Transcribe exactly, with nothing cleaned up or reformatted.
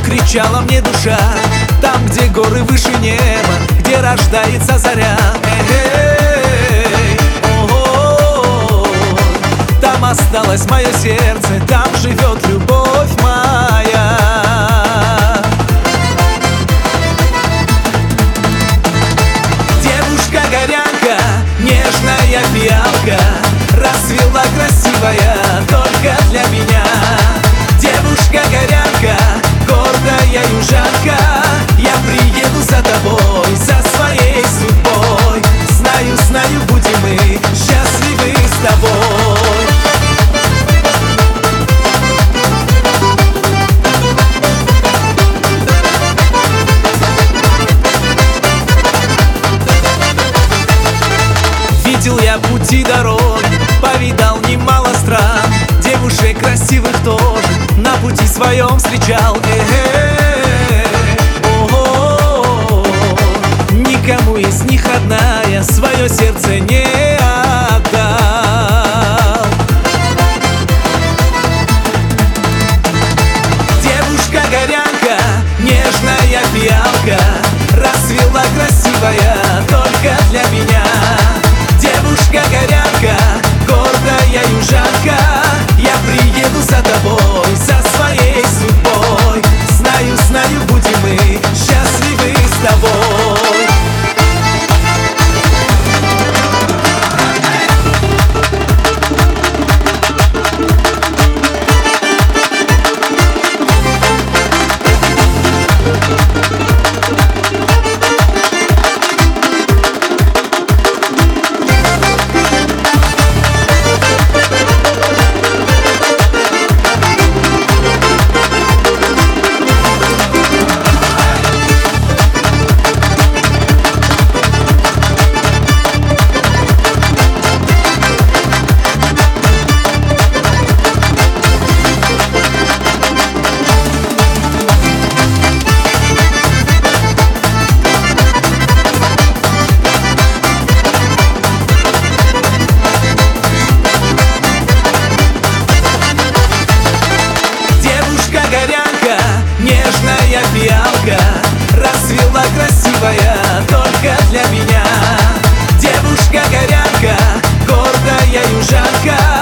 кричала мне душа. Там, где горы выше неба, где рождается заря. Эй, о-о-о, там осталось мое сердце, там живет любовь моя. Девушка-горянка, нежная фиалка, расцвела красивая только для меня. Девушка-горянка, гордая южанка, я приеду за тобой, за своей судьбой. Знаю, знаю, будем мы счастливы с тобой. Видел я пути дороги, повидал немало стран, девушек красивых тоже на пути своем встречал. Э-э-э, о-о-о, никому из них родная свое сердце не отдал. Девушка-горянка, нежная фиалка, расцвела красивая только для меня. Девушка-горянка, гордая южанка, я приеду за тобой, за своей судьбой. Знаю, знаю, будем мы счастливы с тобой. Нежная фиалка, расцвела красивая только для меня. Девушка-горянка, гордая южанка,